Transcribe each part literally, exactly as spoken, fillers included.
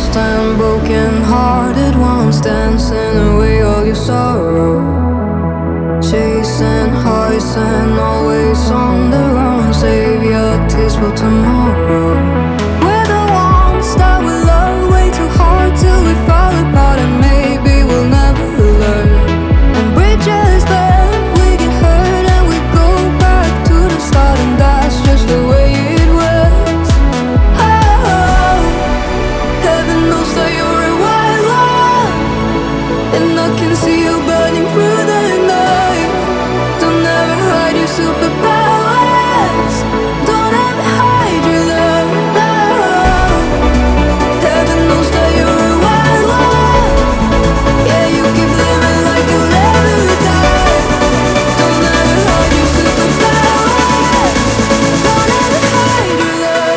lost and broken-hearted ones, dancing away all your sorrow, chasing highs and always on the run. Save your tears for tomorrow. We're the ones that will love way too hard till we fall apart, and maybe we'll never learn. And bridges burn, we get hurt and we go back to the start, and that's just the way it works. Oh, heaven knows that you're a wild one, and I can see you burning through the night. Don't ever hide your superpowers, don't ever hide your love. No. Heaven knows that you're a wild one, yeah, you keep living like you'll never die. Don't ever hide your superpowers, don't ever hide your love.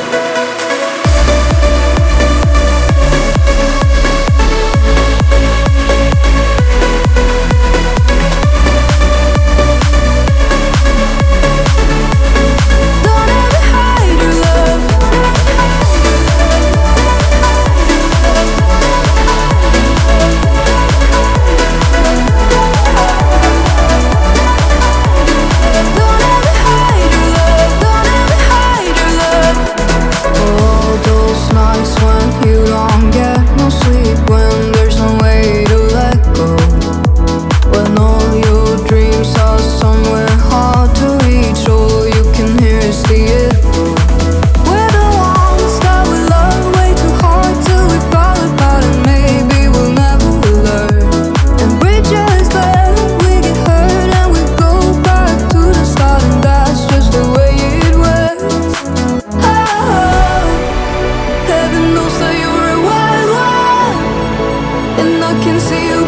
Don't ever hide your love. Don't ever hide your love. Don't ever hide your love. All those nights when you don't get no sleep, when there's no way to let go, when all your dreams are somewhere hard to reach, all you can hear is the echo. We're the ones that will love way too hard till we fall apart, and maybe we'll never learn. And bridges burn, we get hurt and we go back to the start, and that's just the way it works. Oh, heaven knows that you're a wild one, and I can see you